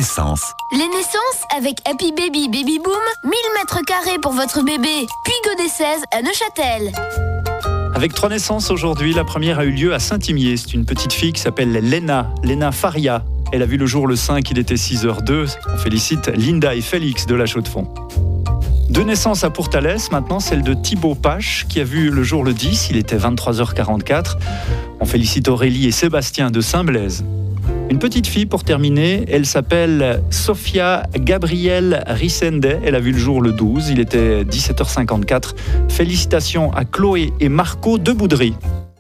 naissances. Les naissances avec Happy Baby Baby Boom, 1000 mètres carrés pour votre bébé. Puy-Godessèze à Neuchâtel. Avec 3 naissances aujourd'hui, la première a eu lieu à Saint-Imier. C'est une petite fille qui s'appelle Léna Faria. Elle a vu le jour le 5, il était 6h02. On félicite Linda et Félix de la Chaux-de-Fonds. 2 naissances à Pourtalès, maintenant celle de Thibaut Pache qui a vu le jour le 10, il était 23h44. On félicite Aurélie et Sébastien de Saint-Blaise. Une petite fille pour terminer, elle s'appelle Sophia Gabrielle Rissende, elle a vu le jour le 12, il était 17h54. Félicitations à Chloé et Marco de Boudry.